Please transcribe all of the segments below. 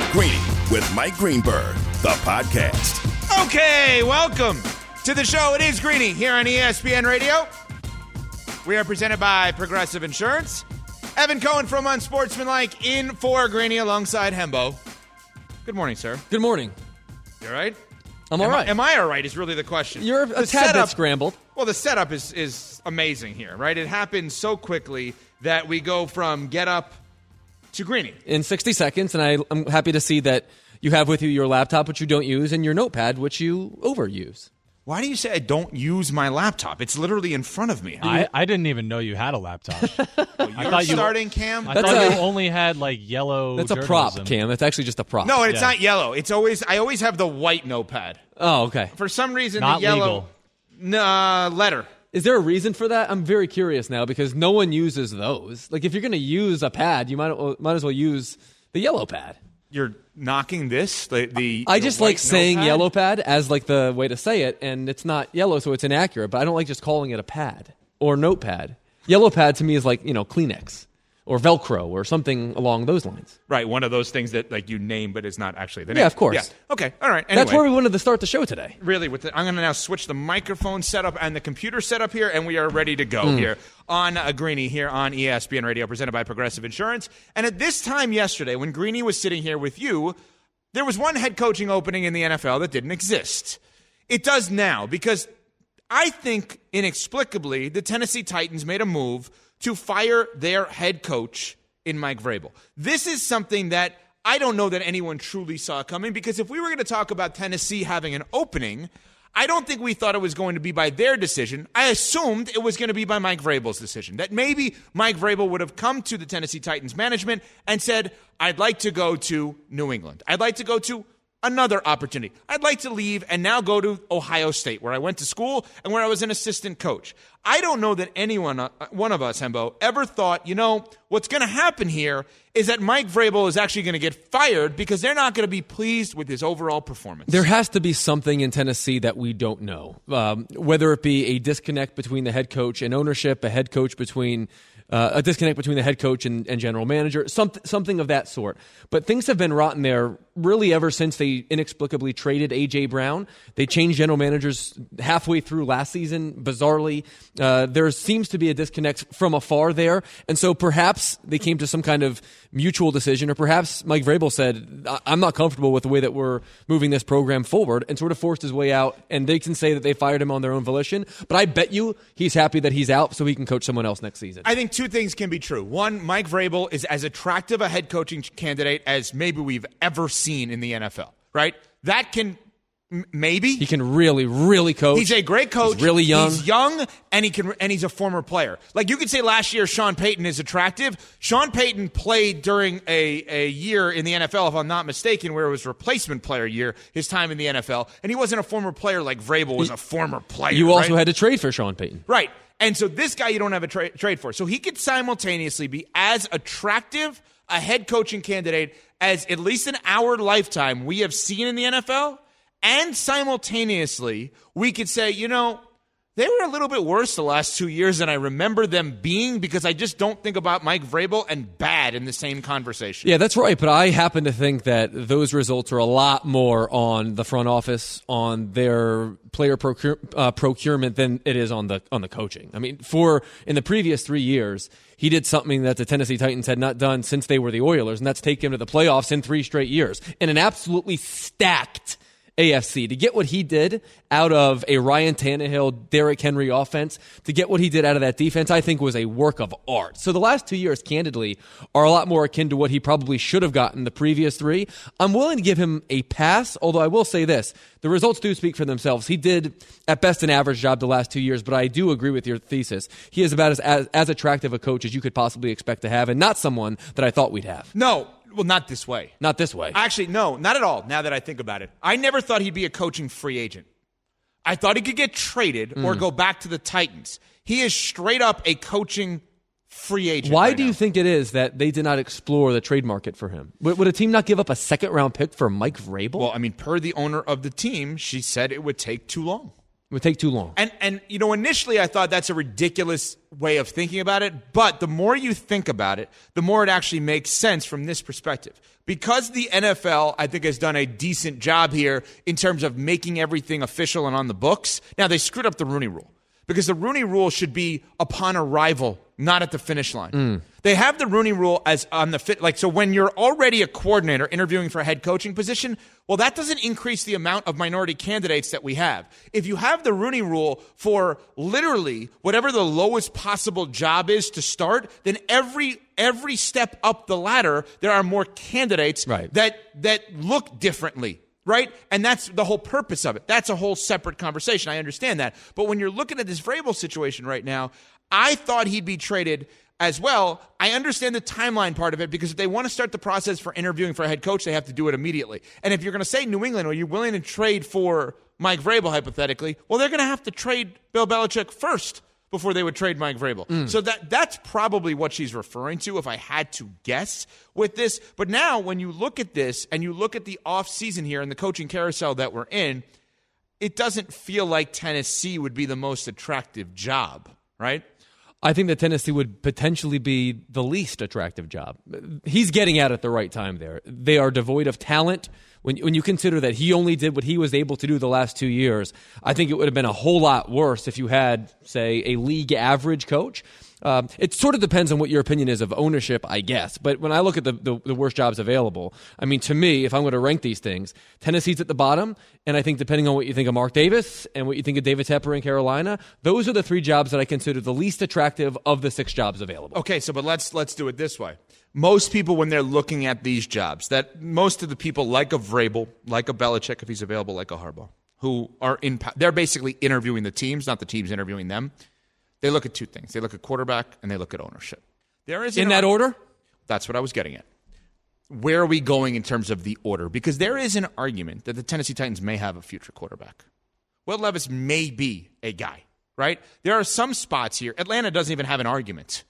Greeny with Mike Greenberg, the podcast. Okay, welcome to the show. It is Greeny here on ESPN Radio. We are presented by Progressive Insurance. Evan Cohen from Unsportsmanlike in for Greeny alongside Hembo. Good morning, sir. Good morning. You all right? I'm all right. Am I all right is really the question. You're a tad bit scrambled. Well, the setup is amazing here, right? It happens so quickly that we go from get up to Greeny. In 60 seconds, and I'm happy to see that you have with you your laptop, which you don't use, and your notepad, which you overuse. Why do you say I don't use my laptop? It's literally in front of me. I didn't even know you had a laptop. I thought starting, Cam? I thought you only had like yellow That's a prop, Cam. That's actually just a prop. No, it's not yellow. I always have the white notepad. Oh, okay. For some reason, Not the yellow letter. Is there a reason for that? I'm very curious now because no one uses those. Like if you're going to use a pad, you might as well use the yellow pad. You're knocking this? I just like saying notepad? yellow pad as like the way to say it, and it's not yellow, so it's inaccurate. But I don't like just calling it a pad or notepad. Yellow pad to me is like, Kleenex or Velcro or something along those lines. Right, one of those things that like you name, but it's not actually the name. Yeah, of course. Yeah. Okay, all right. Anyway, That's where we wanted to start the show today. Really, I'm going to now switch the microphone setup and the computer setup here, and we are ready to go here on Greeny here on ESPN Radio, presented by Progressive Insurance. And at this time yesterday, when Greeny was sitting here with you, there was one head coaching opening in the NFL that didn't exist. It does now, because I think inexplicably the Tennessee Titans made a move to fire their head coach in Mike Vrabel. This is something that I don't know that anyone truly saw coming, because if we were going to talk about Tennessee having an opening, I don't think we thought it was going to be by their decision. I assumed it was going to be by Mike Vrabel's decision, that maybe Mike Vrabel would have come to the Tennessee Titans management and said, I'd like to go to New England. I'd like to go to another opportunity. I'd like to leave and now go to Ohio State, where I went to school and where I was an assistant coach. I don't know that anyone, one of us, Hembo, ever thought, what's going to happen here is that Mike Vrabel is actually going to get fired because they're not going to be pleased with his overall performance. There has to be something in Tennessee that we don't know, whether it be a disconnect between the head coach and ownership, a disconnect between the head coach and general manager, something of that sort. But things have been rotten there really ever since they inexplicably traded A.J. Brown. They changed general managers halfway through last season, bizarrely. There seems to be a disconnect from afar there. And so perhaps they came to some kind of mutual decision, or perhaps Mike Vrabel said, I'm not comfortable with the way that we're moving this program forward, and sort of forced his way out. And they can say that they fired him on their own volition. But I bet you he's happy that he's out so he can coach someone else next season. I think two things can be true. One, Mike Vrabel is as attractive a head coaching candidate as maybe we've ever seen in the NFL, right? That can maybe. He can really, really coach. He's a great coach. He's really young. He's young, and he's a former player. Like you could say last year Sean Payton is attractive. Sean Payton played during a year in the NFL, if I'm not mistaken, where it was replacement player year, his time in the NFL, and he wasn't a former player like Vrabel was a former player. You also had to trade for Sean Payton. Right. And so this guy you don't have a trade for. So he could simultaneously be as attractive a head coaching candidate as, at least in our lifetime, we have seen in the NFL. And simultaneously, we could say, they were a little bit worse the last 2 years than I remember them being, because I just don't think about Mike Vrabel and bad in the same conversation. Yeah, that's right. But I happen to think that those results are a lot more on the front office, on their player procurement than it is on the coaching. I mean, in the previous 3 years, he did something that the Tennessee Titans had not done since they were the Oilers, and that's take him to the playoffs in 3 straight years in an absolutely stacked AFC. To get what he did out of a Ryan Tannehill, Derrick Henry offense, to get what he did out of that defense, I think was a work of art. So the last 2 years, candidly, are a lot more akin to what he probably should have gotten the previous 3. I'm willing to give him a pass, although I will say this. The results do speak for themselves. He did, at best, an average job the last 2 years, but I do agree with your thesis. He is about as attractive a coach as you could possibly expect to have, and not someone that I thought we'd have. No. Well, not this way. Not this way. Actually, no, not at all, now that I think about it. I never thought he'd be a coaching free agent. I thought he could get traded or go back to the Titans. He is straight up a coaching free agent. Why do you think it is that they did not explore the trade market for him? Would a team not give up a second-round pick for Mike Vrabel? Well, I mean, per the owner of the team, she said it would take too long. It would take too long. And initially I thought that's a ridiculous way of thinking about it, but the more you think about it, the more it actually makes sense from this perspective. Because the NFL, I think, has done a decent job here in terms of making everything official and on the books. Now, they screwed up the Rooney Rule because the Rooney Rule should be upon arrival, not at the finish line. They have the Rooney Rule as on the fit. So when you're already a coordinator interviewing for a head coaching position, well, that doesn't increase the amount of minority candidates that we have. If you have the Rooney Rule for literally whatever the lowest possible job is to start, then every step up the ladder, there are more candidates that look differently. Right? And that's the whole purpose of it. That's a whole separate conversation. I understand that. But when you're looking at this Vrabel situation right now, I thought he'd be traded as well. I understand the timeline part of it because if they want to start the process for interviewing for a head coach, they have to do it immediately. And if you're going to say New England, are you willing to trade for Mike Vrabel, hypothetically? Well, they're going to have to trade Bill Belichick first before they would trade Mike Vrabel. So that's probably what she's referring to if I had to guess with this. But now when you look at this and you look at the offseason here and the coaching carousel that we're in, it doesn't feel like Tennessee would be the most attractive job, right? I think that Tennessee would potentially be the least attractive job. He's getting out at the right time there. They are devoid of talent. When you consider that he only did what he was able to do the last 2 years, I think it would have been a whole lot worse if you had, say, a league average coach. It sort of depends on what your opinion is of ownership, I guess. But when I look at the worst jobs available, I mean, to me, if I'm going to rank these things, Tennessee's at the bottom. And I think depending on what you think of Mark Davis and what you think of David Tepper in Carolina, those are the 3 jobs that I consider the least attractive of the 6 jobs available. Okay, but let's do it this way. Most people, when they're looking at these jobs, that most of the people like a Vrabel, like a Belichick if he's available, like a Harbaugh, who are they're basically interviewing the teams, not the teams interviewing them. They look at 2 things. They look at quarterback and they look at ownership. There is in that order? That's what I was getting at. Where are we going in terms of the order? Because there is an argument that the Tennessee Titans may have a future quarterback. Will Levis may be a guy, right? There are some spots here. Atlanta doesn't even have an argument.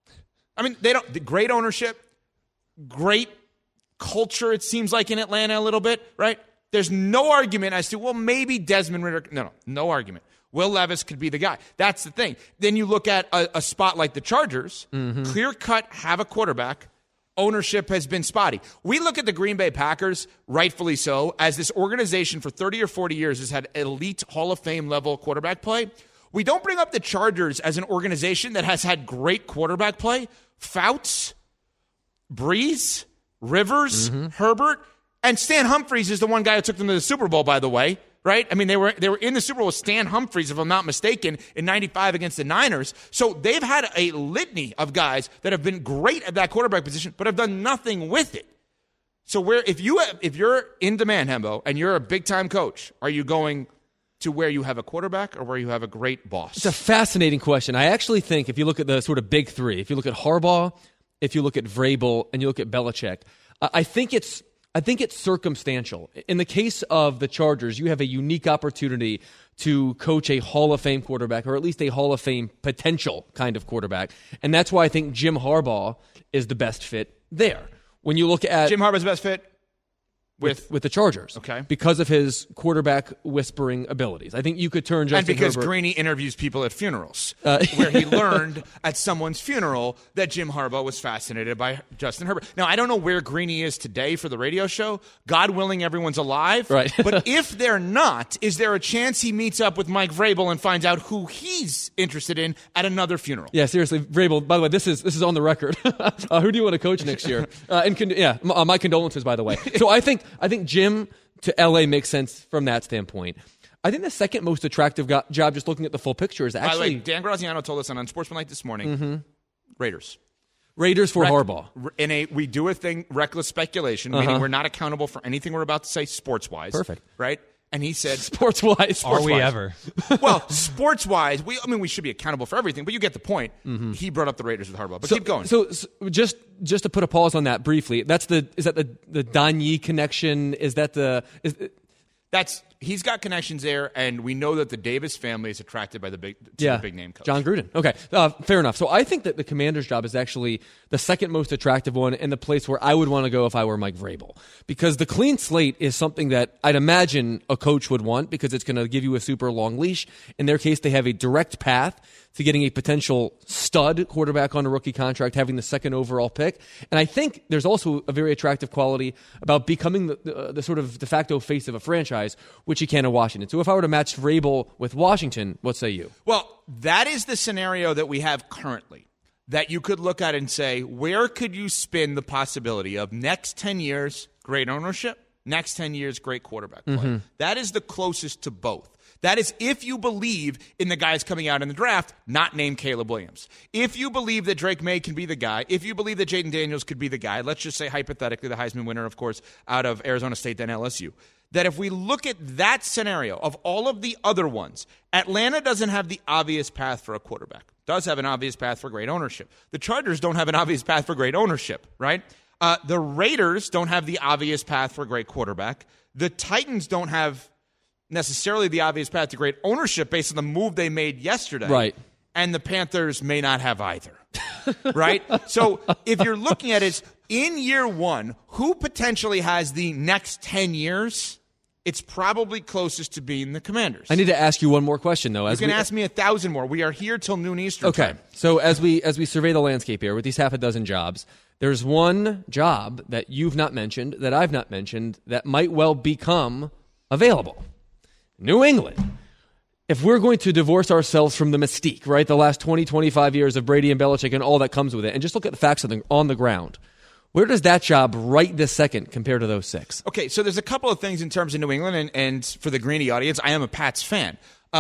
I mean, great ownership, great culture, it seems like, in Atlanta a little bit, right? There's no argument as to, well, maybe Desmond Ridder. No argument. Will Levis could be the guy. That's the thing. Then you look at a spot like the Chargers, clear cut, have a quarterback. Ownership has been spotty. We look at the Green Bay Packers, rightfully so, as this organization for 30 or 40 years has had elite Hall of Fame level quarterback play. We don't bring up the Chargers as an organization that has had great quarterback play. Fouts, Breeze, Rivers, Herbert, and Stan Humphries is the one guy who took them to the Super Bowl, by the way, right? I mean, they were in the Super Bowl with Stan Humphries, if I'm not mistaken, in 95 against the Niners. So they've had a litany of guys that have been great at that quarterback position, but have done nothing with it. So if you're in demand, Hembo, and you're a big-time coach, are you going to where you have a quarterback or where you have a great boss? It's a fascinating question. I actually think if you look at the sort of big 3, if you look at Harbaugh, if you look at Vrabel, and you look at Belichick, I think it's circumstantial. In the case of the Chargers, you have a unique opportunity to coach a Hall of Fame quarterback, or at least a Hall of Fame potential kind of quarterback. And that's why I think Jim Harbaugh is the best fit there. When you look at Jim Harbaugh's best fit with the Chargers, okay, because of his quarterback whispering abilities. I think you could turn Justin and because Herbert. Greeny interviews people at funerals, where he learned at someone's funeral that Jim Harbaugh was fascinated by Justin Herbert. Now, I don't know where Greeny is today for the radio show. God willing, everyone's alive. Right. But if they're not, is there a chance he meets up with Mike Vrabel and finds out who he's interested in at another funeral? Yeah, seriously, Vrabel. By the way, this is on the record. Who do you want to coach next year? My condolences, by the way. So I think Jim to LA makes sense from that standpoint. I think the second most attractive job, just looking at the full picture, is actually... By the way, Dan Graziano told us on Sportsmanlike this morning, Raiders for Harbaugh. We do a thing, reckless speculation, meaning we're not accountable for anything we're about to say sports-wise. Perfect. Right? And he said... Sports-wise. Are we ever? Well, sports-wise, we should be accountable for everything, but you get the point. He brought up the Raiders with Harbaugh. But keep going. So just to put a pause on that briefly, is that the Donye connection? That's he's got connections there, and we know that the Davis family is attracted by the big name coach. John Gruden. Okay, fair enough. So I think that the Commanders' job is actually the second most attractive one and the place where I would want to go if I were Mike Vrabel. Because the clean slate is something that I'd imagine a coach would want because it's going to give you a super long leash. In their case, they have a direct path to getting a potential stud quarterback on a rookie contract, having the second overall pick. And I think there's also a very attractive quality about becoming the sort of de facto face of a franchise, which you can in Washington. So if I were to match Vrabel with Washington, what say you? Well, that is the scenario that we have currently, that you could look at and say, where could you spin the possibility of next 10 years, great ownership, next 10 years, great quarterback play? Mm-hmm. That is the closest to both. That is if you believe in the guys coming out in the draft, not named Caleb Williams. If you believe that Drake May can be the guy, if you believe that Jaden Daniels could be the guy, let's just say hypothetically the Heisman winner, of course, out of Arizona State, then LSU, that if we look at that scenario of all of the other ones, Atlanta doesn't have the obvious path for a quarterback. Does have an obvious path for great ownership. The Chargers don't have an obvious path for great ownership, right? The Raiders don't have the obvious path for a great quarterback. The Titans don't have necessarily the obvious path to great ownership based on the move they made yesterday. Right. And the Panthers may not have either. Right? So if you're looking at it, in year one, who potentially has the next 10 years? It's probably closest to being the Commanders. I need to ask you one more question, though. You can ask me 1,000 more. We are here till noon Eastern time. Okay. So as we survey the landscape here with these half a dozen jobs, there's one job that you've not mentioned, that I've not mentioned, that might well become available. New England. If we're going to divorce ourselves from the mystique, right, the last 20, 25 years of Brady and Belichick and all that comes with it, and just look at the facts on the ground, where does that job right this second compare to those six? Okay, so there's a couple of things in terms of New England, and for the Greeny audience, I am a Pats fan.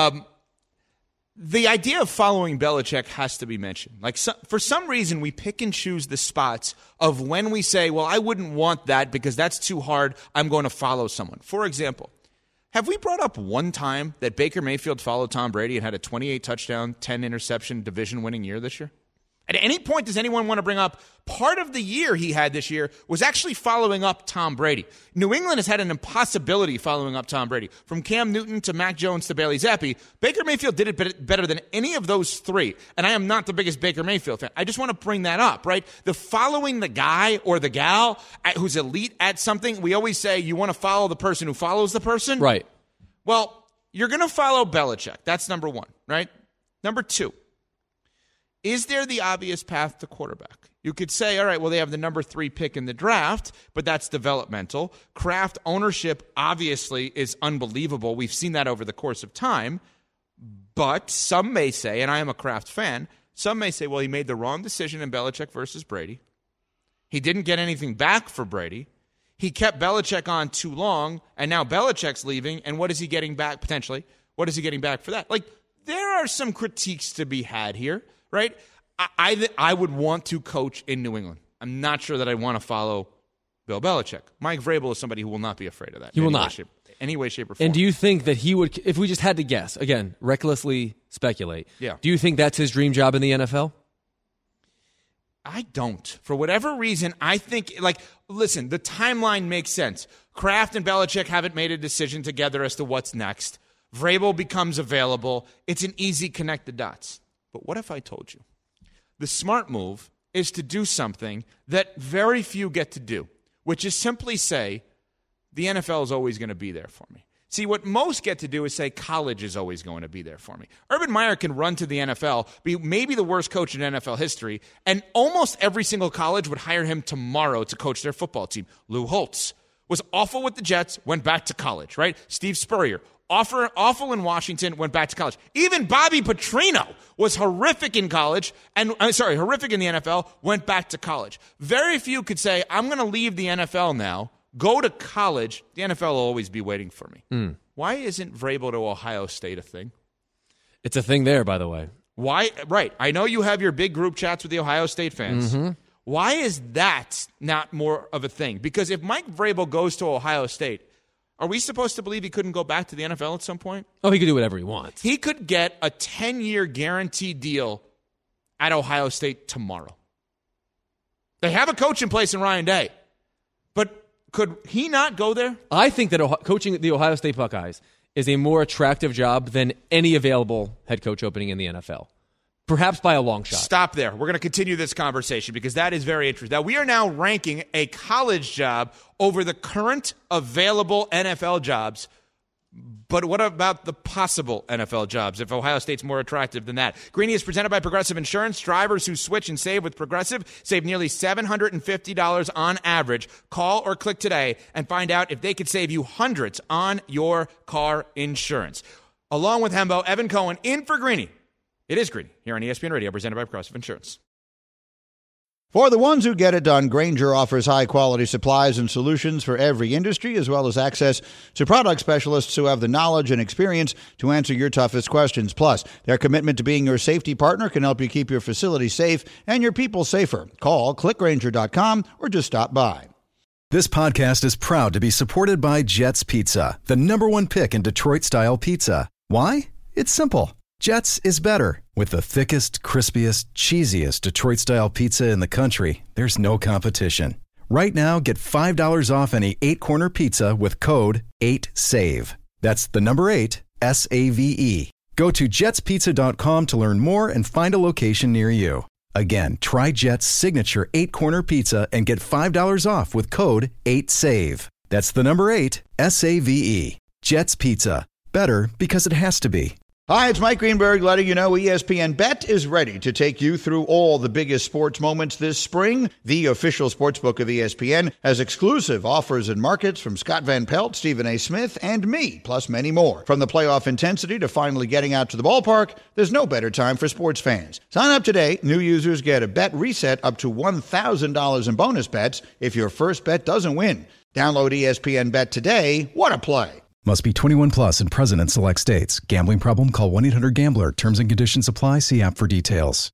The idea of following Belichick has to be mentioned. For some reason, we pick and choose the spots of when we say, well, I wouldn't want that because that's too hard, I'm going to follow someone. For example, have we brought up one time that Baker Mayfield followed Tom Brady and had a 28 touchdown, 10 interception, division-winning year this year? At any point, does anyone want to bring up part of the year he had this year was actually following up Tom Brady? New England has had an impossibility following up Tom Brady. From Cam Newton to Mac Jones to Bailey Zappi, Baker Mayfield did it better than any of those three. And I am not the biggest Baker Mayfield fan. I just want to bring that up, right? The following the guy or the gal who's elite at something, we always say you want to follow the person who follows the person. Right. Well, you're going to follow Belichick. That's number one, right? Number two. Is there the obvious path to quarterback? You could say, all right, well, they have the number 3 pick in the draft, but that's developmental. Kraft ownership obviously is unbelievable. We've seen that over the course of time. But some may say, and I am a Kraft fan, some may say, well, he made the wrong decision in Belichick versus Brady. He didn't get anything back for Brady. He kept Belichick on too long, and now Belichick's leaving, and what is he getting back potentially? What is he getting back for that? There are some critiques to be had here. Right? I would want to coach in New England. I'm not sure that I want to follow Bill Belichick. Mike Vrabel is somebody who will not be afraid of that. He will not. Any way, shape, or form. And do you think that he would, if we just had to guess, again, recklessly speculate, do you think that's his dream job in the NFL? I don't. For whatever reason, I think, listen, the timeline makes sense. Kraft and Belichick haven't made a decision together as to what's next. Vrabel becomes available. It's an easy connect the dots. But what if I told you? The smart move is to do something that very few get to do, which is simply say, the NFL is always going to be there for me. See, what most get to do is say college is always going to be there for me. Urban Meyer can run to the NFL, be maybe the worst coach in NFL history, and almost every single college would hire him tomorrow to coach their football team. Lou Holtz was awful with the Jets, went back to college, right? Steve Spurrier, awful in Washington, went back to college. Even Bobby Petrino was horrific in college, horrific in the NFL, went back to college. Very few could say, I'm going to leave the NFL now, go to college. The NFL will always be waiting for me. Why isn't Vrabel to Ohio State a thing? It's a thing there, by the way. Why? Right. I know you have your big group chats with the Ohio State fans. Mm-hmm. Why is that not more of a thing? Because if Mike Vrabel goes to Ohio State, are we supposed to believe he couldn't go back to the NFL at some point? Oh, he could do whatever he wants. He could get a 10-year guaranteed deal at Ohio State tomorrow. They have a coach in place in Ryan Day. But Could he not go there? I think that coaching the Ohio State Buckeyes is a more attractive job than any available head coach opening in the NFL. Perhaps by a long shot. Stop there. We're going to continue this conversation because that is very interesting. Now, we are now ranking a college job over the current available NFL jobs. But what about the possible NFL jobs if Ohio State's more attractive than that? Greeny is presented by Progressive Insurance. Drivers who switch and save with Progressive save nearly $750 on average. Call or click today and find out if they could save you hundreds on your car insurance. Along with Hembo, Evan Cohen in for Greeny. It is Greeny here on ESPN Radio, presented by Progressive Insurance. For the ones who get it done, Grainger offers high-quality supplies and solutions for every industry, as well as access to product specialists who have the knowledge and experience to answer your toughest questions. Plus, their commitment to being your safety partner can help you keep your facility safe and your people safer. Call, clickgrainger.com, or just stop by. This podcast is proud to be supported by Jets Pizza, the #1 pick in Detroit-style pizza. Why? It's simple. Jets is better. With the thickest, crispiest, cheesiest Detroit-style pizza in the country, there's no competition. Right now, get $5 off any 8-corner pizza with code 8SAVE. That's the number 8, S-A-V-E. Go to jetspizza.com to learn more and find a location near you. Again, try Jet's signature 8-corner pizza and get $5 off with code 8SAVE. That's the number 8, S-A-V-E. Jet's Pizza. Better because it has to be. Hi, it's Mike Greenberg letting you know ESPN Bet is ready to take you through all the biggest sports moments this spring. The official sportsbook of ESPN has exclusive offers and markets from Scott Van Pelt, Stephen A. Smith, and me, plus many more. From the playoff intensity to finally getting out to the ballpark, there's no better time for sports fans. Sign up today. New users get a bet reset up to $1,000 in bonus bets if your first bet doesn't win. Download ESPN Bet today. What a play. Must be 21 plus and present in select states. Gambling problem? Call 1-800-GAMBLER. Terms and conditions apply. See app for details.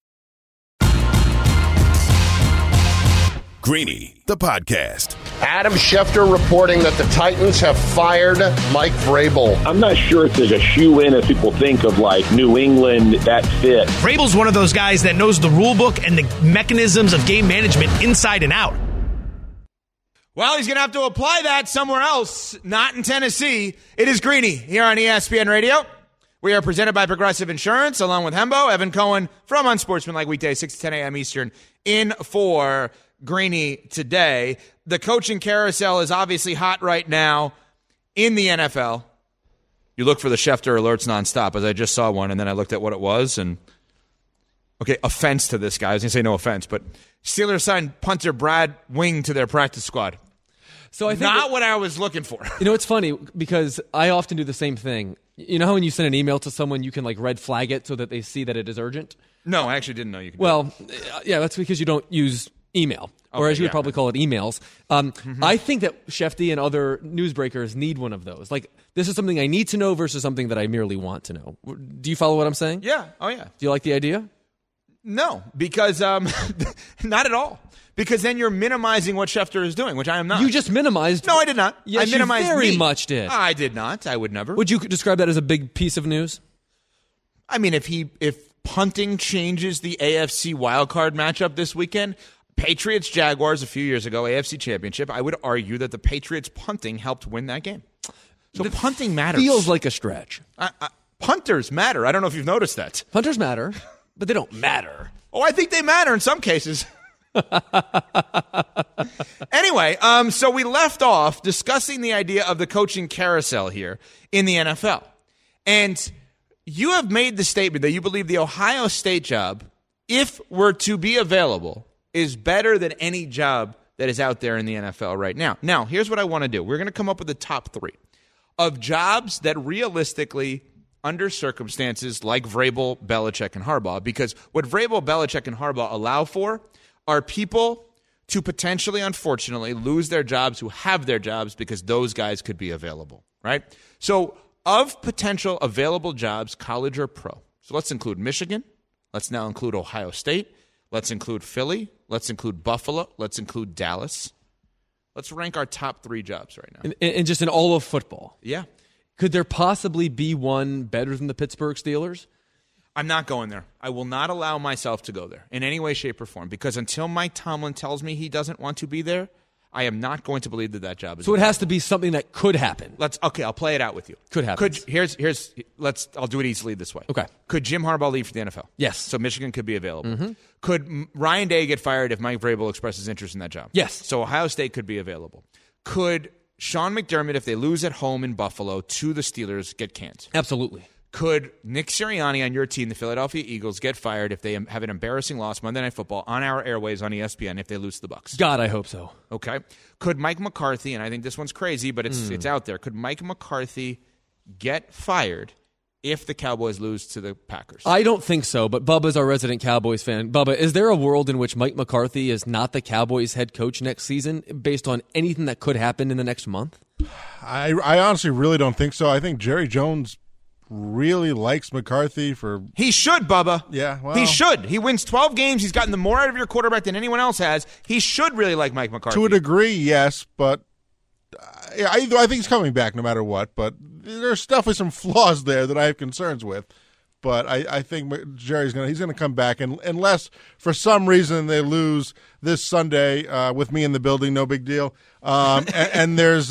Greeny, the podcast. Adam Schefter reporting that the Titans have fired Mike Vrabel. I'm not sure if there's a shoe-in as people think of like New England, that fit. Vrabel's one of those guys that knows the rule book and the mechanisms of game management inside and out. Well, he's going to have to apply that somewhere else, not in Tennessee. It is Greeny here on ESPN Radio. We are presented by Progressive Insurance, along with Hembo, Evan Cohen from Unsportsmanlike weekdays, 6 to 10 a.m. Eastern, in for Greeny today. The coaching carousel is obviously hot right now in the NFL. You look for the Schefter alerts nonstop, as I just saw one, and then I looked at what it was, and okay, offense to this guy. I was going to say no offense, but Steelers signed punter Brad Wing to their practice squad. So I think not what I was looking for. You know, it's funny because I often do the same thing. You know how when you send an email to someone, you can like red flag it so that they see that it is urgent? No, I actually didn't know you could. Well, yeah, that's because you don't use email, or as you would probably call it, emails. I think that Shefty and other newsbreakers need one of those. Like, this is something I need to know versus something that I merely want to know. Do you follow what I'm saying? Yeah. Oh, yeah. Do you like the idea? No, because not at all. Because then you're minimizing what Schefter is doing, which I am not. You just minimized. No, I did not. Yes, I minimized you very me. much did. I did not. I would never. Would you describe that as a big piece of news? I mean, if punting changes the AFC wildcard matchup this weekend, Patriots-Jaguars a few years ago, AFC Championship, I would argue that the Patriots punting helped win that game. So punting matters. Feels like a stretch. Punters matter. I don't know if you've noticed that. Punters matter, but they don't matter. Oh, I think they matter in some cases. Anyway, so we left off discussing the idea of the coaching carousel here in the NFL. And you have made the statement that you believe the Ohio State job, if were to be available, is better than any job that is out there in the NFL right now. Now, here's what I want to do. We're going to come up with the top 3 of jobs that realistically, under circumstances like Vrabel, Belichick, and Harbaugh, because what Vrabel, Belichick, and Harbaugh allow for are people to potentially, unfortunately, lose their jobs who have their jobs because those guys could be available, right? So of potential available jobs, college or pro, so let's include Michigan. Let's now include Ohio State. Let's include Philly. Let's include Buffalo. Let's include Dallas. Let's rank our top 3 jobs right now. And just in all of football. Yeah. Could there possibly be one better than the Pittsburgh Steelers? I'm not going there. I will not allow myself to go there in any way, shape, or form, because until Mike Tomlin tells me he doesn't want to be there, I am not going to believe that job is So it has to be something that could happen. I'll play it out with you. Could happen. I'll do it easily this way. Okay. Could Jim Harbaugh leave for the NFL? Yes. So Michigan could be available. Could Ryan Day get fired if Mike Vrabel expresses interest in that job? Yes. So Ohio State could be available. Could Sean McDermott, if they lose at home in Buffalo to the Steelers, get canned? Absolutely. Could Nick Sirianni on your team, the Philadelphia Eagles, get fired if they have an embarrassing loss Monday Night Football on our airways on ESPN if they lose to the Bucs? God, I hope so. Okay. Could Mike McCarthy, and I think this one's crazy, but it's out there, could Mike McCarthy get fired if the Cowboys lose to the Packers? I don't think so, but Bubba's our resident Cowboys fan. Bubba, is there a world in which Mike McCarthy is not the Cowboys head coach next season based on anything that could happen in the next month? I honestly really don't think so. I think Jerry Jones really likes McCarthy for... He should, Bubba. Yeah, well... He should. He wins 12 games. He's gotten the more out of your quarterback than anyone else has. He should really like Mike McCarthy. To a degree, yes, but I think he's coming back no matter what, but there's definitely some flaws there that I have concerns with. But I think Jerry's he's going to come back, and unless for some reason they lose this Sunday with me in the building, no big deal. And there's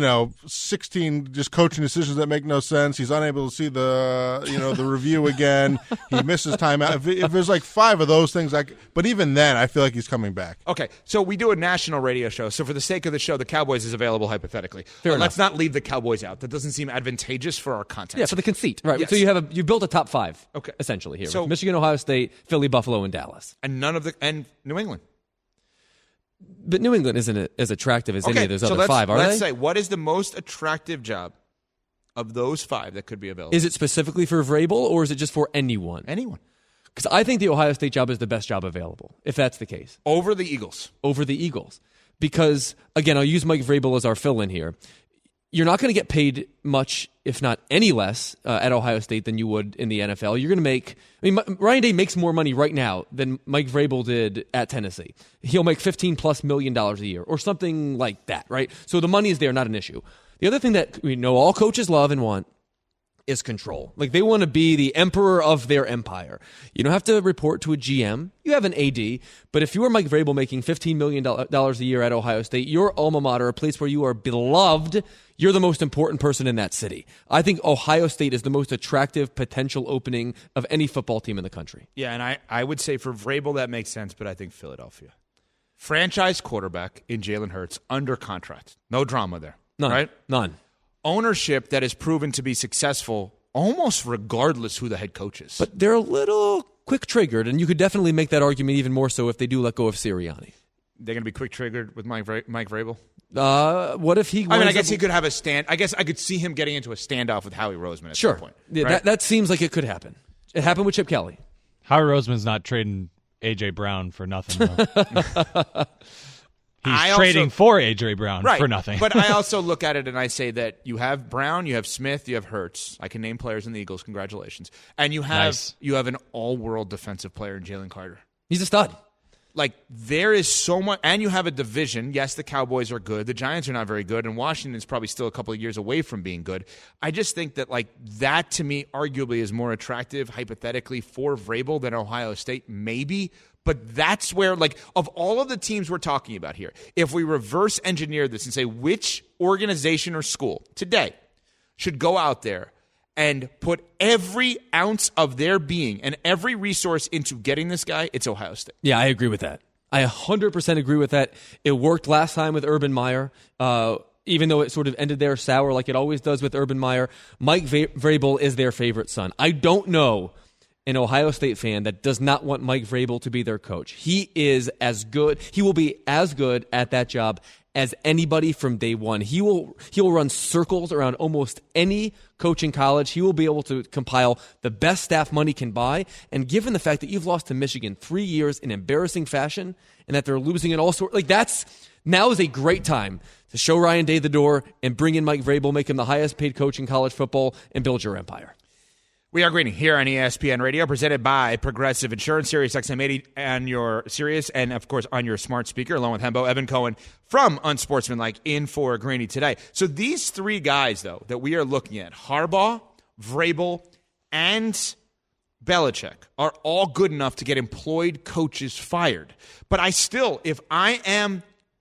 16 just coaching decisions that make no sense. He's unable to see the review again. He misses time out. If there's like 5 of those things, but even then, I feel like he's coming back. Okay, so we do a national radio show. So for the sake of the show, the Cowboys is available hypothetically. Let's not leave the Cowboys out. That doesn't seem advantageous for our content. Yeah, for the conceit, right? Yes. So you built a top 5. Okay. Essentially here. So, with Michigan, Ohio State, Philly, Buffalo, and Dallas. And New England. But New England isn't as attractive as any of those other 5, are let's they? say, what is the most attractive job of those 5 that could be available? Is it specifically for Vrabel, or is it just for anyone? Anyone. Because I think the Ohio State job is the best job available, if that's the case. Over the Eagles. Because, again, I'll use Mike Vrabel as our fill-in here. You're not going to get paid much, if not any less, at Ohio State than you would in the NFL. You're going to make... Ryan Day makes more money right now than Mike Vrabel did at Tennessee. He'll make $15+ million a year or something like that, right? So the money is there, not an issue. The other thing that we know all coaches love and want is control. Like, they want to be the emperor of their empire. You don't have to report to a GM. You have an AD. But if you are Mike Vrabel making $15 million a year at Ohio State, your alma mater, a place where you are beloved, you're the most important person in that city. I think Ohio State is the most attractive potential opening of any football team in the country. Yeah, and I would say for Vrabel that makes sense, but I think Philadelphia. Franchise quarterback in Jalen Hurts, under contract. No drama there. None. Right? None. Ownership that has proven to be successful almost regardless who the head coach is. But they're a little quick-triggered, and you could definitely make that argument even more so if they do let go of Sirianni. They're going to be quick-triggered with Mike Vrabel? What if he... I guess he could have a stand. I guess I could see him getting into a standoff with Howie Roseman at some point. Yeah, right? that seems like it could happen. It happened with Chip Kelly. Howie Roseman's not trading A.J. Brown for nothing, though. He's trading for A.J. Brown for nothing. But I also look at it and I say that you have Brown, you have Smith, you have Hurts. I can name players in the Eagles. Congratulations. And you have an all-world defensive player in Jalen Carter. He's a stud. Like, there is so much, and you have a division. Yes, the Cowboys are good. The Giants are not very good, and Washington's probably still a couple of years away from being good. I just think that, that to me arguably is more attractive, hypothetically, for Vrabel than Ohio State, maybe. But that's where, of all of the teams we're talking about here, if we reverse engineer this and say which organization or school today should go out there and put every ounce of their being and every resource into getting this guy, it's Ohio State. Yeah, I agree with that. I 100% agree with that. It worked last time with Urban Meyer, even though it sort of ended there sour like it always does with Urban Meyer. Mike Vrabel is their favorite son. I don't know an Ohio State fan that does not want Mike Vrabel to be their coach. He is as good. He will be as good at that job as anybody from day one. He will run circles around almost any coach in college. He will be able to compile the best staff money can buy. And given the fact that you've lost to Michigan 3 years in embarrassing fashion and that they're losing in all sorts, now is a great time to show Ryan Day the door and bring in Mike Vrabel, make him the highest paid coach in college football, and build your empire. We are Greeny here on ESPN Radio, presented by Progressive Insurance, Sirius XM80 and your Sirius, and of course on your smart speaker, along with Hembo, Evan Cohen from Unsportsmanlike in for Greeny today. So these 3 guys, though, that we are looking at, Harbaugh, Vrabel, and Belichick, are all good enough to get employed coaches fired. But I still, if I am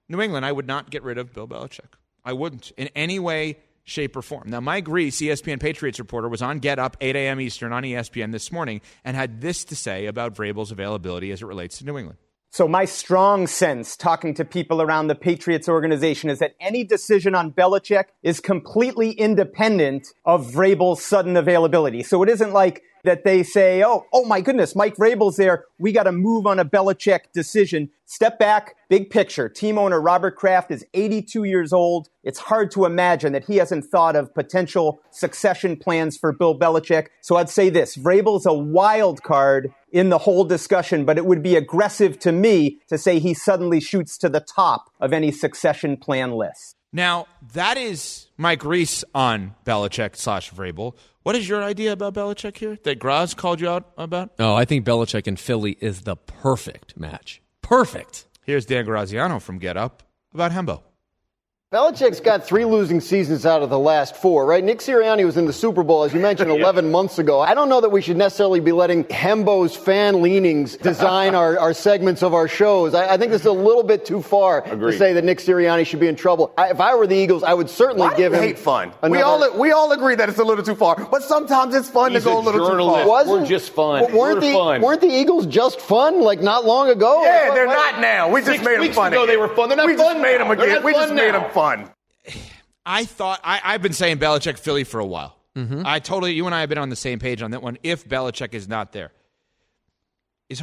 New England, I would not get rid of Bill Belichick. I wouldn't in any way, shape, or form. Now, Mike Reese, ESPN Patriots reporter, was on Get Up, 8 a.m. Eastern on ESPN this morning and had this to say about Vrabel's availability as it relates to New England. So my strong sense, talking to people around the Patriots organization, is that any decision on Belichick is completely independent of Vrabel's sudden availability. So it isn't like that they say, oh my goodness, Mike Vrabel's there. We got to move on a Belichick decision. Step back, big picture. Team owner Robert Kraft is 82 years old. It's hard to imagine that he hasn't thought of potential succession plans for Bill Belichick. So I'd say this, Vrabel's a wild card in the whole discussion, but it would be aggressive to me to say he suddenly shoots to the top of any succession plan list. Now, that is Mike Reese on Belichick/Vrabel. What is your idea about Belichick here that Graz called you out about? Oh, I think Belichick in Philly is the perfect match. Perfect. Here's Dan Graziano from Get Up about Hembo. Belichick's got 3 losing seasons out of the last 4, right? Nick Sirianni was in the Super Bowl, as you mentioned, 11 months ago. I don't know that we should necessarily be letting Hembo's fan leanings design our segments of our shows. I think this is a little bit too far to say that Nick Sirianni should be in trouble. If I were the Eagles, I would certainly give him... hate fun. We all agree that it's a little too far, but sometimes it's fun to go a little too far. We're just fun. Weren't the Eagles just fun, like, not long ago? Yeah, they're not now. We just made them fun. 6 weeks ago they were fun. They're not fun. We just made them again. We just made them fun. I thought I've been saying Belichick Philly for a while. Mm-hmm. You and I have been on the same page on that one. If Belichick is not there, is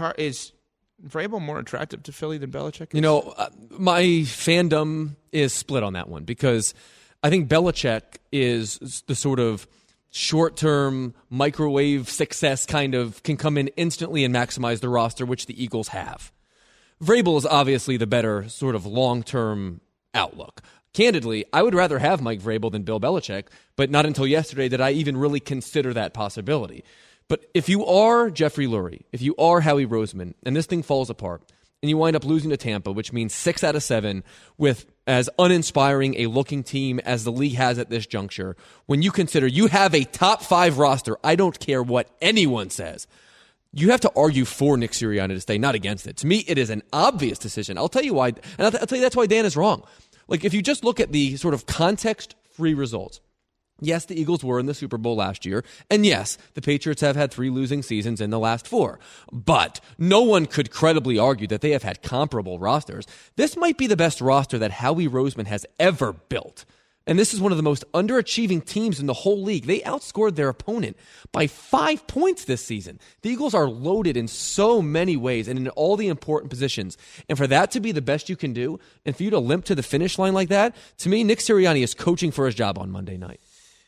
Vrabel more attractive to Philly than Belichick is? You know, my fandom is split on that one because I think Belichick is the sort of short-term microwave success kind of can come in instantly and maximize the roster, which the Eagles have. Vrabel is obviously the better sort of long-term outlook. Candidly, I would rather have Mike Vrabel than Bill Belichick, but not until yesterday did I even really consider that possibility. But if you are Jeffrey Lurie, if you are Howie Roseman, and this thing falls apart, and you wind up losing to Tampa, which means 6 out of 7 with as uninspiring a looking team as the league has at this juncture, when you consider you have a top 5 roster, I don't care what anyone says, you have to argue for Nick Sirianni to stay, not against it. To me, it is an obvious decision. I'll tell you why, and I'll tell you that's why Dan is wrong. Like, if you just look at the sort of context-free results, yes, the Eagles were in the Super Bowl last year, and yes, the Patriots have had 3 losing seasons in the last 4. But no one could credibly argue that they have had comparable rosters. This might be the best roster that Howie Roseman has ever built. And this is one of the most underachieving teams in the whole league. They outscored their opponent by 5 points this season. The Eagles are loaded in so many ways and in all the important positions. And for that to be the best you can do, and for you to limp to the finish line like that, to me, Nick Sirianni is coaching for his job on Monday night.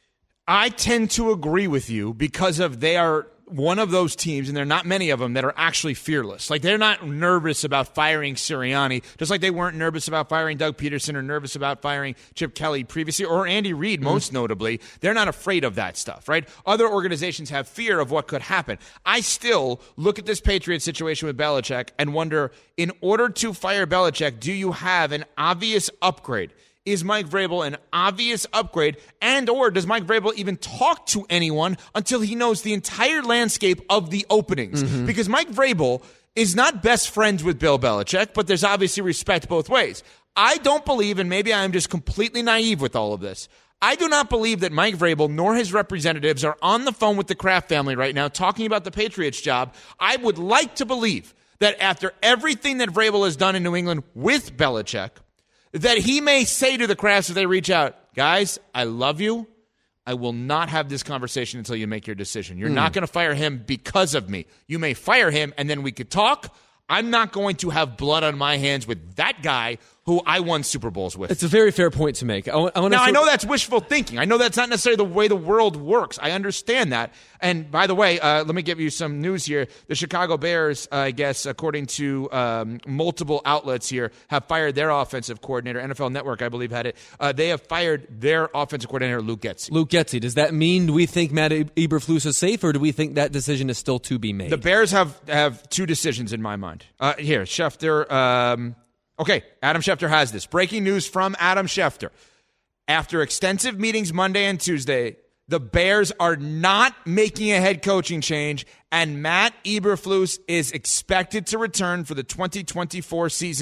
I tend to agree with you because they are one of those teams, and there are not many of them, that are actually fearless. Like, they're not nervous about firing Sirianni, just like they weren't nervous about firing Doug Peterson or nervous about firing Chip Kelly previously, or Andy Reid, most notably. They're not afraid of that stuff, right? Other organizations have fear of what could happen. I still look at this Patriots situation with Belichick and wonder, in order to fire Belichick, do you have an obvious upgrade? Is Mike Vrabel an obvious upgrade, and or does Mike Vrabel even talk to anyone until he knows the entire landscape of the openings? Mm-hmm. Because Mike Vrabel is not best friends with Bill Belichick, but there's obviously respect both ways. I don't believe, and maybe I'm just completely naive with all of this, I do not believe that Mike Vrabel nor his representatives are on the phone with the Kraft family right now talking about the Patriots job. I would like to believe that after everything that Vrabel has done in New England with Belichick, that he may say to the Krafts if they reach out, guys, I love you. I will not have this conversation until you make your decision. You're not going to fire him because of me. You may fire him, and then we could talk. I'm not going to have blood on my hands with that guy who I won Super Bowls with. It's a very fair point to make. I know that's wishful thinking. I know that's not necessarily the way the world works. I understand that. And by the way, let me give you some news here. The Chicago Bears, I guess, according to multiple outlets here, have fired their offensive coordinator. NFL Network, I believe, had it. They have fired their offensive coordinator, Luke Getsy. Luke Getsy. Does that mean do we think Matt Eberflus is safe, or do we think that decision is still to be made? The Bears have 2 decisions in my mind. Here, Schefter... Okay, Adam Schefter has this. Breaking news from Adam Schefter. After extensive meetings Monday and Tuesday, the Bears are not making a head coaching change, and Matt Eberflus is expected to return for the 2024 season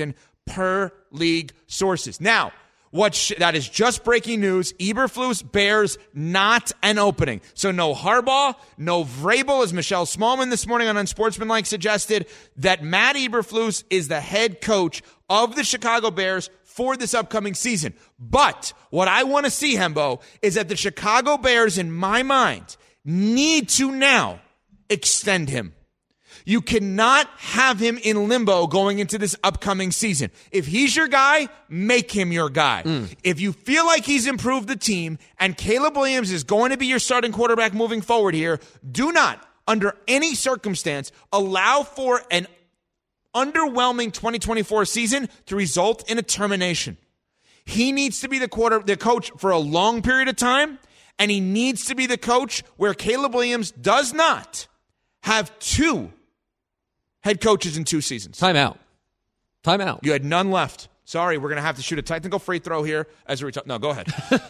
per league sources. Now, that is just breaking news. Eberflus Bears not an opening. So no Harbaugh, no Vrabel, as Michelle Smallman this morning on Unsportsmanlike suggested, that Matt Eberflus is the head coach of the Chicago Bears for this upcoming season. But what I want to see, Hembo, is that the Chicago Bears, in my mind, need to now extend him. You cannot have him in limbo going into this upcoming season. If he's your guy, make him your guy. If you feel like he's improved the team and Caleb Williams is going to be your starting quarterback moving forward here, do not, under any circumstance, allow for an underwhelming 2024 season to result in a termination. He needs to be the coach for a long period of time, and he needs to be the coach where Caleb Williams does not have 2 head coaches in 2 seasons. Time out. You had none left. Sorry, we're going to have to shoot a technical free throw here as we talk. No, go ahead.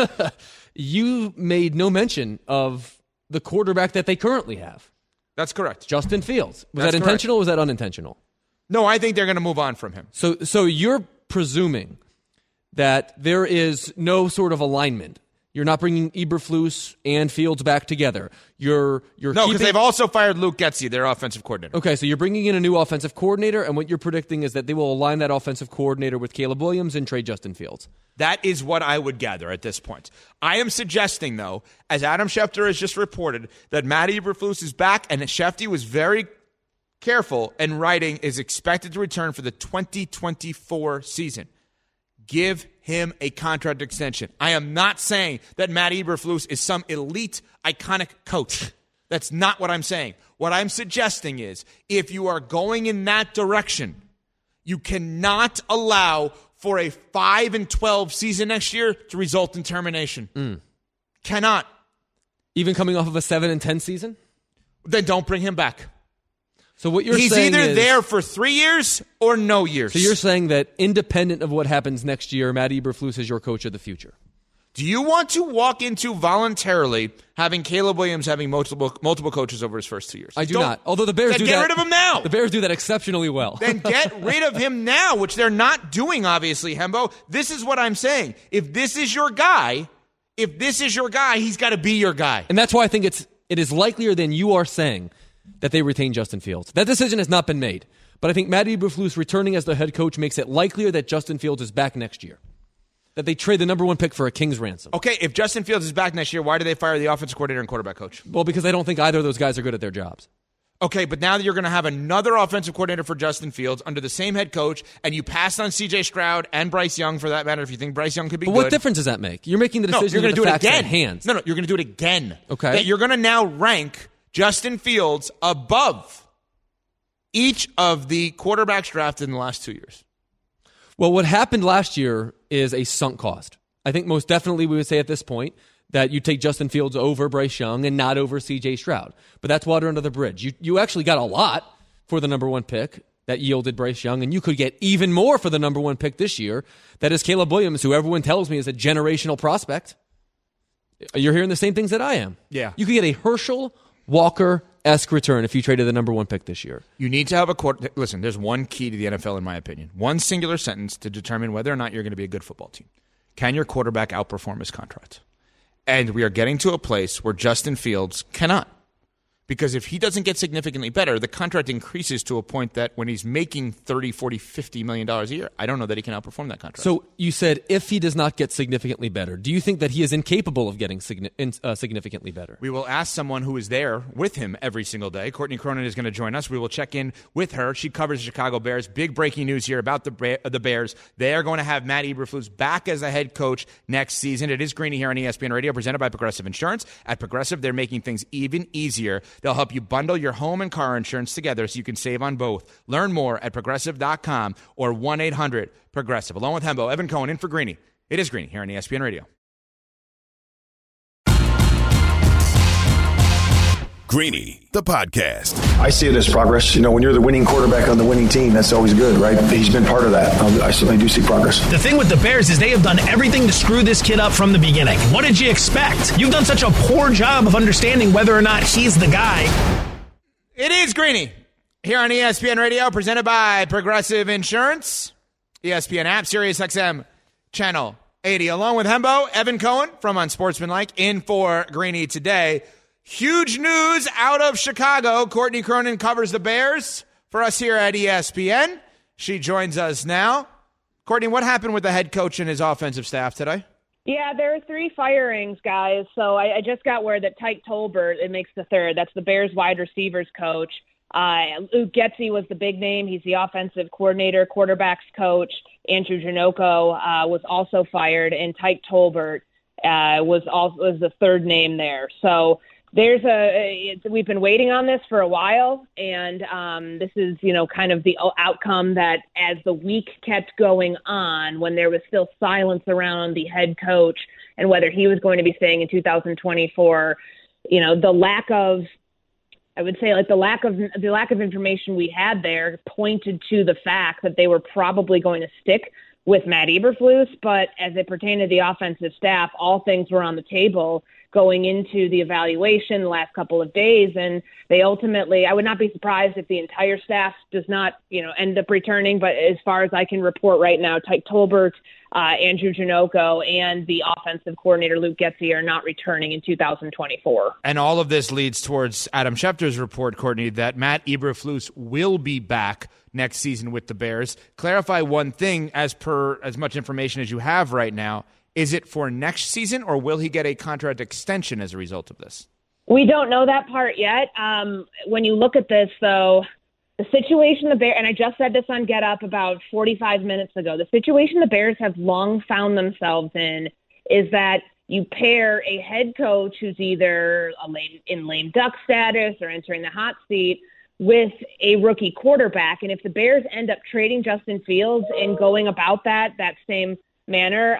You made no mention of the quarterback that they currently have. That's correct. Justin Fields. Was that intentional or was that unintentional? No, I think they're going to move on from him. So you're presuming that there is no sort of alignment. You're not bringing Eberflus and Fields back together. No, because they've also fired Luke Getsy, their offensive coordinator. Okay, so you're bringing in a new offensive coordinator, and what you're predicting is that they will align that offensive coordinator with Caleb Williams and trade Justin Fields. That is what I would gather at this point. I am suggesting, though, as Adam Schefter has just reported, that Matt Eberflus is back, and Schefter was very careful in writing is expected to return for the 2024 season. Give him a contract extension. I am not saying that Matt Eberflus is some elite, iconic coach. That's not what I'm saying. What I'm suggesting is if you are going in that direction, you cannot allow for a 5-12 season next year to result in termination. Cannot. Even coming off of a 7-10 season? Then don't bring him back. So what you're He's saying either is, there for 3 years or no years. So you're saying that independent of what happens next year, Matt Eberflus is your coach of the future. Do you want to walk into voluntarily having Caleb Williams having multiple coaches over his first 2 years? I do not. Although the Bears do that. Get rid of him now. The Bears do that exceptionally well. Then get rid of him now, which they're not doing, obviously, Hembo. This is what I'm saying. If this is your guy, he's got to be your guy. And that's why I think it is likelier than you are saying that they retain Justin Fields. That decision has not been made. But I think Matt Eberflus returning as the head coach makes it likelier that Justin Fields is back next year. That they trade the number 1 pick for a king's ransom. Okay, if Justin Fields is back next year, why do they fire the offensive coordinator and quarterback coach? Well, because I don't think either of those guys are good at their jobs. Okay, but now that you're going to have another offensive coordinator for Justin Fields under the same head coach, and you passed on C.J. Stroud and Bryce Young, for that matter, if you think Bryce Young could be good. But what difference does that make? You're making the decision with the facts at hand. No, you're going to do it again. Okay. That you're going to now rank Justin Fields above each of the quarterbacks drafted in the last 2 years. Well, what happened last year is a sunk cost. I think most definitely we would say at this point that you take Justin Fields over Bryce Young and not over C.J. Stroud. But that's water under the bridge. You actually got a lot for the number 1 pick that yielded Bryce Young, and you could get even more for the number 1 pick this year. That is Caleb Williams, who everyone tells me is a generational prospect. You're hearing the same things that I am. Yeah. You could get a Herschel Walker-esque return if you traded the number 1 pick this year. You need to have a quarter. Listen, there's one key to the NFL, in my opinion. One singular sentence to determine whether or not you're going to be a good football team. Can your quarterback outperform his contract? And we are getting to a place where Justin Fields cannot. Because if he doesn't get significantly better, the contract increases to a point that when he's making $30, $40, $50 million a year, I don't know that he can outperform that contract. So you said if he does not get significantly better, do you think that he is incapable of getting significantly better? We will ask someone who is there with him every single day. Courtney Cronin is going to join us. We will check in with her. She covers the Chicago Bears. Big breaking news here about the Bears. They are going to have Matt Eberflus back as the head coach next season. It is Greeny here on ESPN Radio, presented by Progressive Insurance. At Progressive, they're making things even easier. They'll help you bundle your home and car insurance together so you can save on both. Learn more at Progressive.com or 1-800-PROGRESSIVE. Along with Hembo, Evan Cohen in for Greeny. It is Greeny here on ESPN Radio. Greeny, the podcast. I see it as progress. You know, when you're the winning quarterback on the winning team, that's always good, right? He's been part of that. I certainly do see progress. The thing with the Bears is they have done everything to screw this kid up from the beginning. What did you expect? You've done such a poor job of understanding whether or not he's the guy. It is Greeny here on ESPN Radio, presented by Progressive Insurance. ESPN app, SiriusXM Channel 80. Along with Hembo, Evan Cohen from Unsportsmanlike in for Greeny today. Huge news out of Chicago. Courtney Cronin covers the Bears for us here at ESPN. She joins us now. Courtney, what happened with the head coach and his offensive staff today? Yeah, there are 3 firings, guys. So I just got word that Tyke Tolbert, it makes the 3rd. That's the Bears wide receivers coach. Luke Getsy was the big name. He's the offensive coordinator, quarterbacks coach. Andrew Janocko was also fired, and Tyke Tolbert was the 3rd name there. So we've been waiting on this for a while, and this is, kind of the outcome that as the week kept going on, when there was still silence around the head coach and whether he was going to be staying in 2024, the lack of information we had there pointed to the fact that they were probably going to stick with Matt Eberflus. But as it pertained to the offensive staff, all things were on the table going into the evaluation the last couple of days. And they ultimately, I would not be surprised if the entire staff does not, end up returning. But as far as I can report right now, Tyke Tolbert, Andrew Janocko, and the offensive coordinator, Luke Getsy, are not returning in 2024. And all of this leads towards Adam Schefter's report, Courtney, that Matt Eberflus will be back next season with the Bears. Clarify one thing, as much information as you have right now. Is it for next season, or will he get a contract extension as a result of this? We don't know that part yet. When you look at this, though, the situation the Bears, and I just said this on Get Up about 45 minutes ago, the situation the Bears have long found themselves in is that you pair a head coach who's either in lame duck status or entering the hot seat with a rookie quarterback. And if the Bears end up trading Justin Fields and going about that same manner,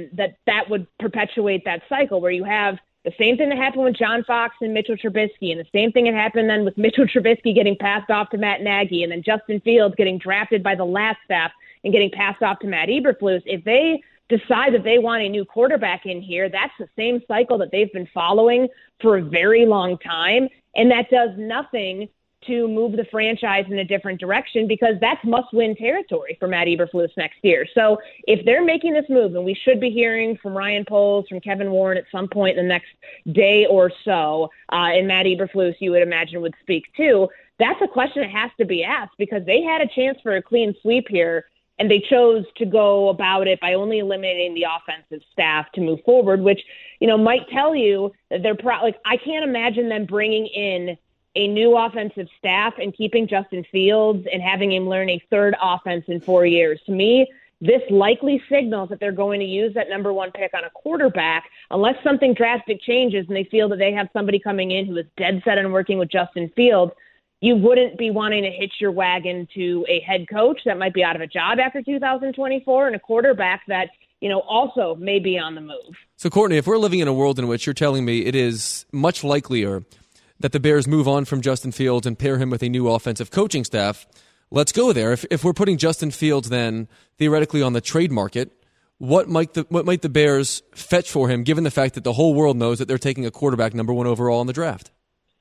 that would perpetuate that cycle where you have the same thing that happened with John Fox and Mitchell Trubisky, and the same thing that happened then with Mitchell Trubisky getting passed off to Matt Nagy, and then Justin Fields getting drafted by the last staff and getting passed off to Matt Eberflus. If they decide that they want a new quarterback in here, that's the same cycle that they've been following for a very long time, and that does nothing to move the franchise in a different direction, because that's must-win territory for Matt Eberflus next year. So if they're making this move, and we should be hearing from Ryan Poles, from Kevin Warren at some point in the next day or so, and Matt Eberflus, you would imagine, would speak too, that's a question that has to be asked, because they had a chance for a clean sweep here, and they chose to go about it by only eliminating the offensive staff to move forward, which, might tell you that they're I can't imagine them bringing in a new offensive staff and keeping Justin Fields and having him learn a 3rd offense in 4 years. To me, this likely signals that they're going to use that number 1 pick on a quarterback unless something drastic changes and they feel that they have somebody coming in who is dead set on working with Justin Fields. You wouldn't be wanting to hitch your wagon to a head coach that might be out of a job after 2024 and a quarterback that, also may be on the move. So, Courtney, if we're living in a world in which you're telling me it is much likelier that the Bears move on from Justin Fields and pair him with a new offensive coaching staff, let's go there. If we're putting Justin Fields then theoretically on the trade market, what might the Bears fetch for him, given the fact that the whole world knows that they're taking a quarterback number 1 overall in the draft?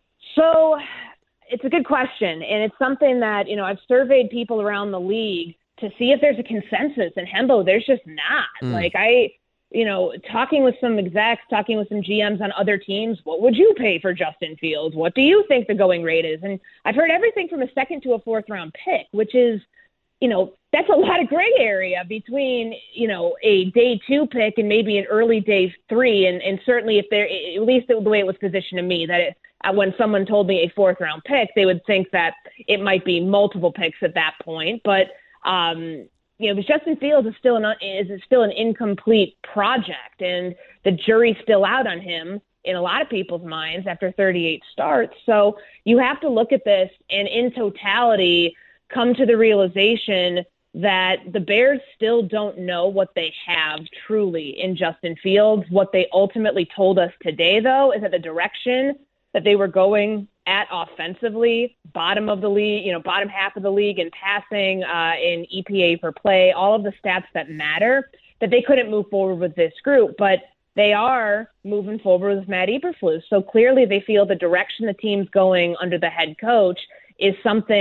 So it's a good question, and it's something that, I've surveyed people around the league to see if there's a consensus, and Hembo, there's just not. Talking with some execs, talking with some GMs on other teams, what would you pay for Justin Fields? What do you think the going rate is? And I've heard everything from a 2nd to a 4th round pick, which is, that's a lot of gray area between, a day 2 pick and maybe an early day 3. And certainly if they're, at least the way it was positioned to me, that when someone told me a 4th round pick, they would think that it might be multiple picks at that point. But, but Justin Fields is still an incomplete project, and the jury's still out on him in a lot of people's minds after 38 starts. So you have to look at this and in totality come to the realization that the Bears still don't know what they have truly in Justin Fields. What they ultimately told us today, though, is that the direction that they were going at offensively, bottom of the league, bottom half of the league in passing, in EPA per play, all of the stats that matter, that they couldn't move forward with this group. But they are moving forward with Matt Eberflus. So clearly they feel the direction the team's going under the head coach is something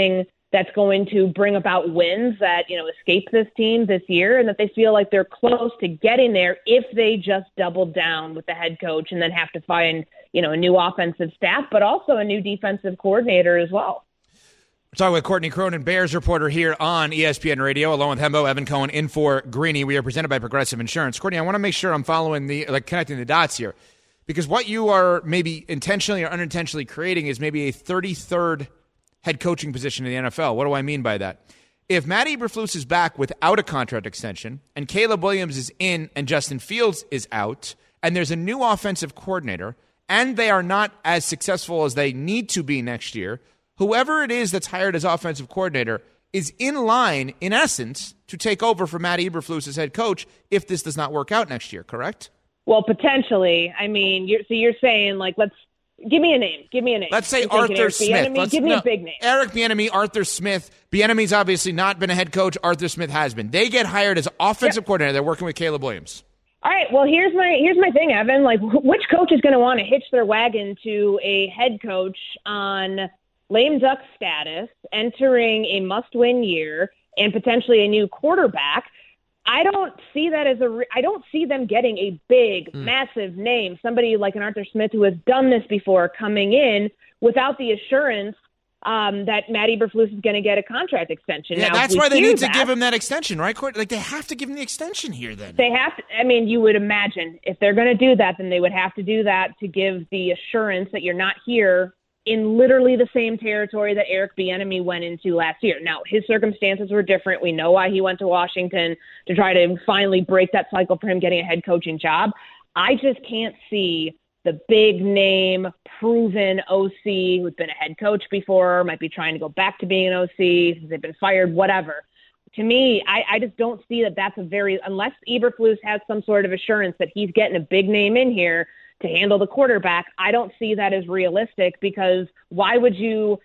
that's going to bring about wins that, escape this team this year, and that they feel like they're close to getting there if they just double down with the head coach and then have to find, a new offensive staff, but also a new defensive coordinator as well. We're talking with Courtney Cronin, Bears reporter here on ESPN Radio, along with Hembo, Evan Cohen, in for Greeny. We are presented by Progressive Insurance. Courtney, I want to make sure I'm following connecting the dots here, because what you are maybe intentionally or unintentionally creating is maybe a 33rd head coaching position in the NFL. What do I mean by that? If Matt Eberflus is back without a contract extension, and Caleb Williams is in and Justin Fields is out, and there's a new offensive coordinator, and they are not as successful as they need to be next year, whoever it is that's hired as offensive coordinator is in line, in essence, to take over for Matt Eberflus as head coach if this does not work out next year, correct? Well, potentially. I mean, you're saying, give me a name. Let's say Arthur Smith. Give me a big name. Eric Bieniemy, Arthur Smith. Bieniemy's obviously not been a head coach. Arthur Smith has been. They get hired as offensive coordinator. They're working with Caleb Williams. All right. Well, here's my thing, Evan. Which coach is going to want to hitch their wagon to a head coach on lame duck status, entering a must-win year, and potentially a new quarterback? I don't see that I don't see them getting a big, massive name, somebody like an Arthur Smith who has done this before, coming in without the assurance that Matt Eberflus is going to get a contract extension. Yeah, now, that's why they need to give him that extension, right, Court? They have to give him the extension here then. They have to. I mean, you would imagine if they're going to do that, then they would have to do that to give the assurance that you're not here in literally the same territory that Eric Bieniemy went into last year. Now, his circumstances were different. We know why he went to Washington, to try to finally break that cycle for him getting a head coaching job. I just can't see the big name, proven OC who's been a head coach before, might be trying to go back to being an OC, they've been fired, whatever. To me, I just don't see that that's unless Eberflus has some sort of assurance that he's getting a big name in here to handle the quarterback, I don't see that as realistic, because why would you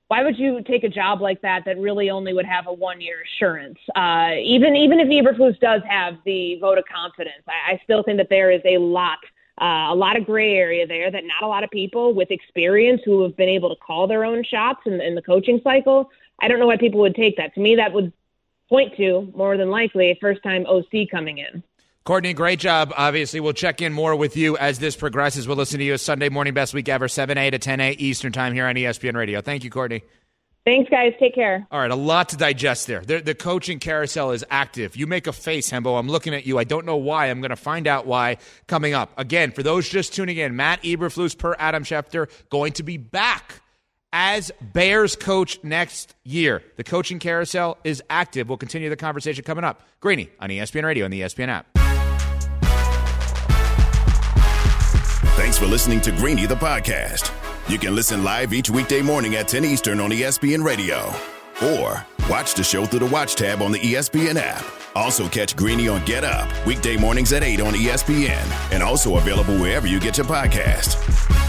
take a job like that really only would have a 1-year assurance? Even if Eberflus does have the vote of confidence, I still think that there is a lot of gray area there, that not a lot of people with experience who have been able to call their own shots in the coaching cycle. I don't know why people would take that. To me, that would point to, more than likely, a first-time OC coming in. Courtney, great job. Obviously, we'll check in more with you as this progresses. We'll listen to you Sunday morning, best week ever, 7A to 10A Eastern time here on ESPN Radio. Thank you, Courtney. Thanks, guys. Take care. All right, a lot to digest there. The coaching carousel is active. You make a face, Hembo. I'm looking at you. I don't know why. I'm going to find out why coming up. Again, for those just tuning in, Matt Eberflus, per Adam Schefter, going to be back as Bears coach next year. The coaching carousel is active. We'll continue the conversation coming up. Greeny on ESPN Radio and the ESPN app. Thanks for listening to Greeny, the podcast. You can listen live each weekday morning at 10 Eastern on ESPN Radio. Or watch the show through the Watch tab on the ESPN app. Also catch Greeny on Get Up, weekday mornings at 8 on ESPN. And also available wherever you get your podcast.